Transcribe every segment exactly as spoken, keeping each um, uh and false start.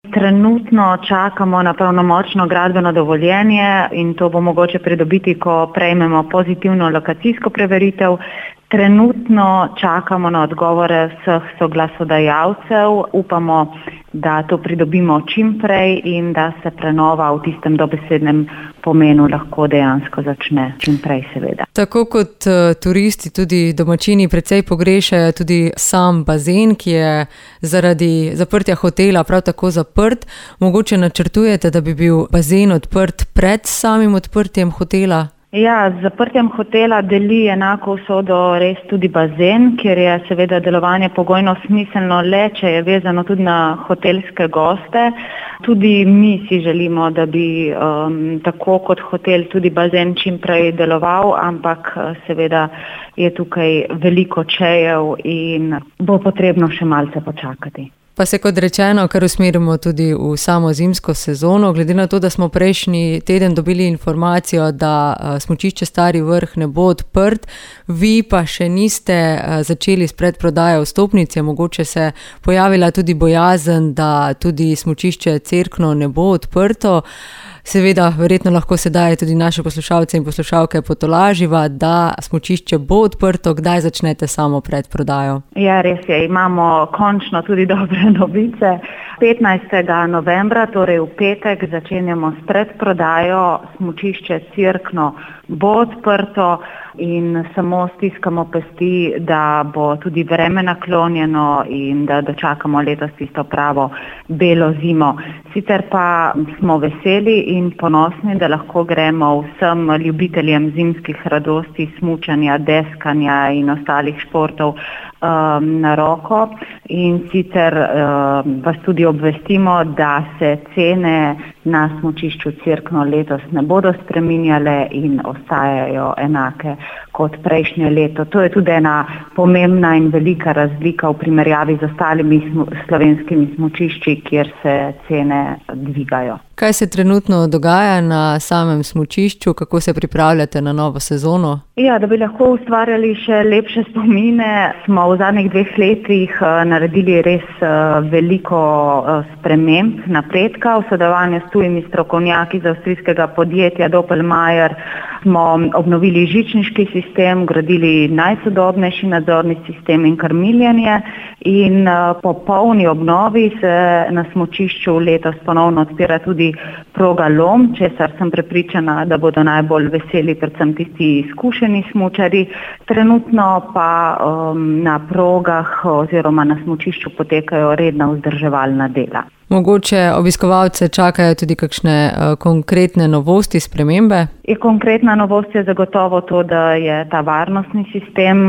Trenutno čakamo na pravnomočno gradbeno dovoljenje in to bo mogoče pridobiti, ko prejmemo pozitivno lokacijsko preveritev. Trenutno čakamo na odgovore vseh soglasodajalcev. Upamo, da to pridobimo čim prej in da se prenova v tistem dobesednem pomenu lahko dejansko začne čim prej, seveda. Tako kot uh, turisti, tudi domačini precej pogrešajo tudi sam bazen, ki je zaradi zaprtja hotela prav tako zaprt. Mogoče načrtujete, da bi bil bazen odprt pred samim odprtjem hotela? Ja, z zaprtjem hotela deli enako usodo res tudi bazen, kjer je seveda delovanje pogojno smiselno le, če je vezano tudi na hotelske goste. Tudi mi si želimo, da bi um, tako kot hotel tudi bazen čim prej deloval, ampak seveda je tukaj veliko čejev in bo potrebno še malce počakati. Pa se kot rečeno, kar usmerimo tudi v samo zimsko sezono, glede na to, da smo prejšnji teden dobili informacijo, da smučišče Stari Vrh ne bo odprt, vi pa še niste začeli s predprodajo vstopnic, je mogoče se pojavila tudi bojazen, da tudi smučišče Cerkno ne bo odprto. Seveda, verjetno lahko sedaj tudi naše poslušalce in poslušalke potolaživa, da smučišče bo odprto, kdaj začnete samo predprodajo? Ja, res je, imamo končno tudi dobre novice. petnajstega novembra, torej v petek, začenjamo s predprodajo. Smučišče Cerkno bo odprto in samo stiskamo pesti, da bo tudi vreme naklonjeno in da dočakamo letos tisto pravo belo zimo. Sicer pa smo veseli in ponosni, da lahko gremo vsem ljubiteljem zimskih radosti, smučanja, deskanja in ostalih športov um, na roko. In sicer um, vas tudi obvestimo, da se cene na smučišču Cerkno letos ne bodo spreminjale in ostajajo enake kot prejšnje leto. To je tudi ena pomembna in velika razlika v primerjavi z ostalimi smu- slovenskimi smučišči, kjer se cene dvigajo. Kaj se trenutno dogaja na samem smučišču, kako se pripravljate na novo sezono? Ja, da bi lahko ustvarjali še lepše spomine, smo v zadnjih dveh letih uh, naredili res uh, veliko uh, sprememb, napredka. V sodelovanju s tujimi strokovnjaki z avstrijskega podjetja Doppelmayr smo obnovili žičniški sistem, gradili najsodobnejši nadzorni sistem in krmiljenje in uh, po polni obnovi se na smučišču letos ponovno odpira tudi proga Lom, česar sem prepričana, da bodo najbolj veseli predvsem tisti izkušeni smučari. Trenutno pa um, na progah oziroma na smučišču potekajo redna vzdrževalna dela. Mogoče obiskovalce čakajo tudi kakšne uh, konkretne novosti, spremembe? Je konkretna novost je zagotovo to, da je ta varnostni sistem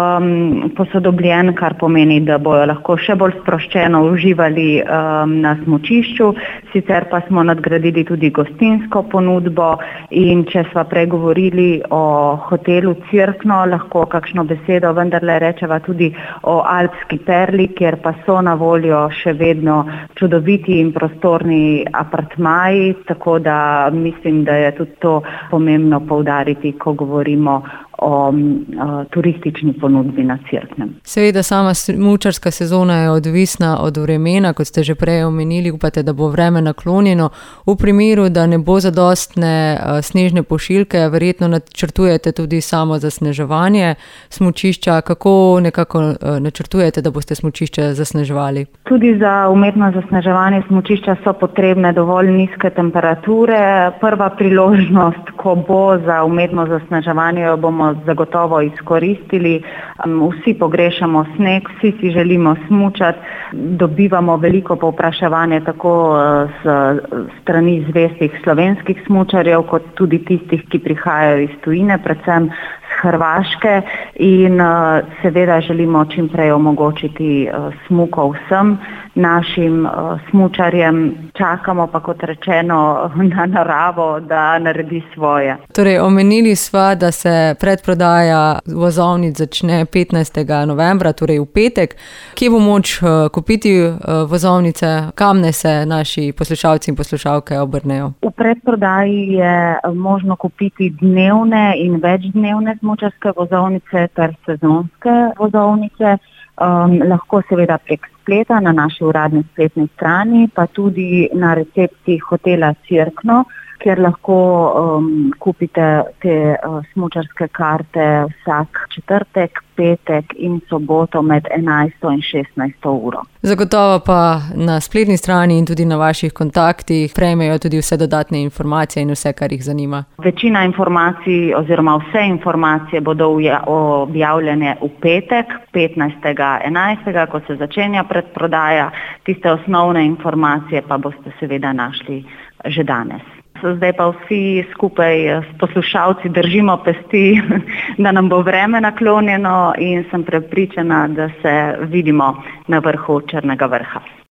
um, posodobljen, kar pomeni, da bojo lahko še bolj sproščeno uživali um, na smučišču. Sicer pa smo nadgradili tudi gostinsko ponudbo in če sva pregovorili o hotelu Cerkno, lahko kakšno besedo vendarle rečeva tudi o Alpski perli, kjer pa so na voljo še vedno čudoviti in prostorni apartmaji, tako da mislim, da je tudi to pomembno poudariti, ko govorimo o uh, turistični ponudbi na Cerknem. Seveda sama smučarska sezona je odvisna od vremena, kot ste že prej omenili, upate, da bo vreme naklonjeno. V primeru, da ne bo zadostne uh, snežne pošiljke, verjetno načrtujete tudi samo zasneževanje smučišča. Kako nekako uh, načrtujete, da boste smučišče zasneževali? Tudi za umetno zasneževanje smučišča so potrebne dovolj nizke temperature. Prva priložnost, ko bo za umetno zasneževanje, jo bomo zagotovo izkoristili. Vsi pogrešamo sneg, vsi si želimo smučati, dobivamo veliko povpraševanje tako s strani zvestih slovenskih smučarjev, kot tudi tistih, ki prihajajo iz tujine, predvsem z Hrvaške in seveda želimo čim prej omogočiti smuko vsem našim uh, smučarjem. Čakamo pa, kot rečeno, na naravo, da naredi svoje. Torej, omenili sva, da se predprodaja vozovnic začne petnajstega novembra, torej v petek. Kje bo moč uh, kupiti uh, vozovnice? Kam ne se naši poslušalci in poslušalke obrnejo? V predprodaji je možno kupiti dnevne in večdnevne smučarske vozovnice ter sezonske vozovnice. Um, lahko seveda prek spleta, na naši uradni spletni strani, pa tudi na recepciji hotela Cerkno, kjer lahko um, kupite te uh, smučarske karte vsak četrtek, petek in soboto med enajsto in šestnajsto uro. Zagotovo pa na spletni strani in tudi na vaših kontaktih prejmejo tudi vse dodatne informacije in vse, kar jih zanima. Večina informacij oziroma vse informacije bodo objavljene v petek, petnajstega enajstega, ko se začenja predprodaja. Tiste osnovne informacije pa boste seveda našli že danes. Zdaj pa vsi skupaj s poslušalci držimo pesti, da nam bo vreme naklonjeno in sem prepričana, da se vidimo na vrhu Črnega vrha.